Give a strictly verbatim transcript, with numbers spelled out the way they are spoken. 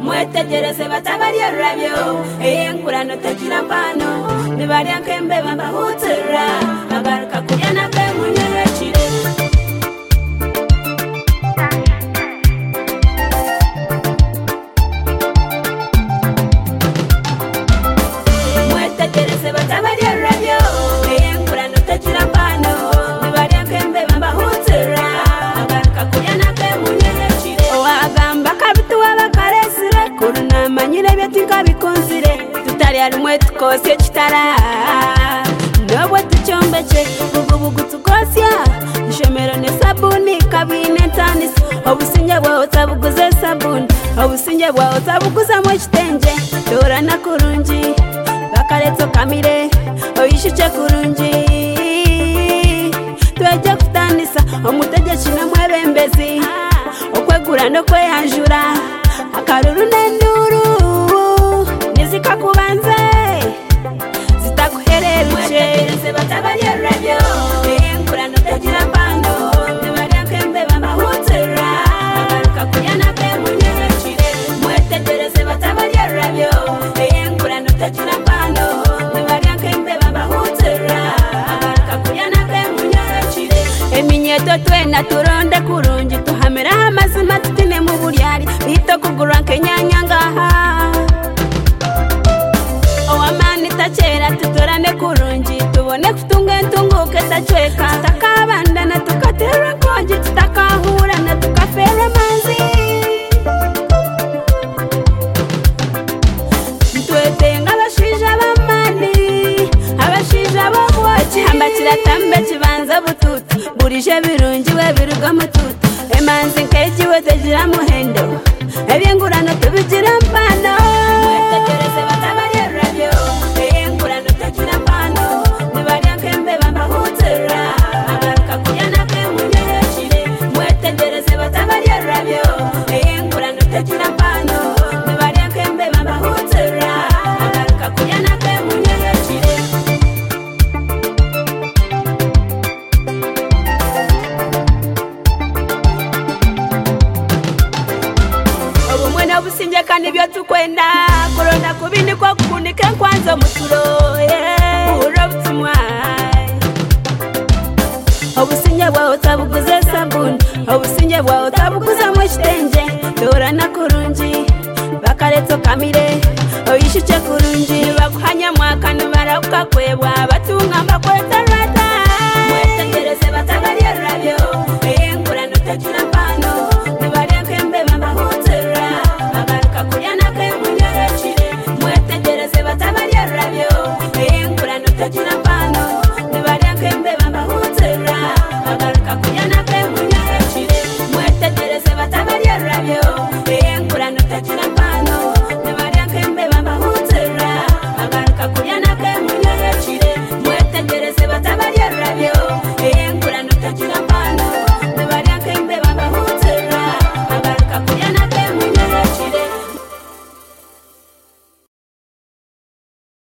mwetegereze batabarya rabyo eyengurano tagira mpano nibarya kembe bambahutira agaruka kurya nabwe munyerekire mwetegereze batabarya rabyo eyengurano tagira mpano nibarya kembe bambahutira agaruka kurya nabwe munyerekire wagamba kabitu wabakaresire kuruna manyire byetika bikonzire tutari arimwe tukosye kitara nobwo tucyombeke bugubugu tukosya ishomero ne sabuni kabine tanis obusinge bwawe tabuguze sabuni obusinge bwawe tabuguza mu kitenge dora na kurungi bakaretso kamire oyishiche kurungi tweje kutanisa omutegechi na mwebembezi okwegura no kweyanjura akaruru n'enduru nizikakubanze zitakuhereruke mwetegereze batabarya rabyo eyengura no tagira mpano nibarya kembe bambahutira agaruka kurya nabwe munyerekire mwetegereze batabarya rabyo eyengura no tagira mpano nibarya kembe bambahutira agaruka kurya nabwe munyerekire eminyeto twena turonde kurungi tuhamera amazima tutine mu buryari bito kugura kenyanya ngaha owamani tachera tutorane kurungi tubone kutunga ntunguke tachweka takabandana tukatera konji tutakahura na tukafera manzi twetenga abashija bamani abashija bobwachi hambakira tambe kibanza bututu burije birungi we biruga mututu emanzi nkejiwe tegira muhendo ebyengurano tubigira mpano mwetegereze batabarya rabyo eyengurano tagira mpano nibarya kembe bambahutira agaruka kurya nabwe munyerekire mwetegereze batabarya rabyo eyengurano tagira mpano nibarya kembe bambahutira agaruka kurya nabwe munyerekire obusinge kandi byo tukwenda kuronda kubindi kwa kukunike kwanza muturo uro butumwa obusinge bwawe tabuguze sabuni obusinge bwawe tabuguze mu kitenge dora na kurungi bakaretso kamire oyishiche kurungi bakuhanya mwaka nibara ukakwebwa batunga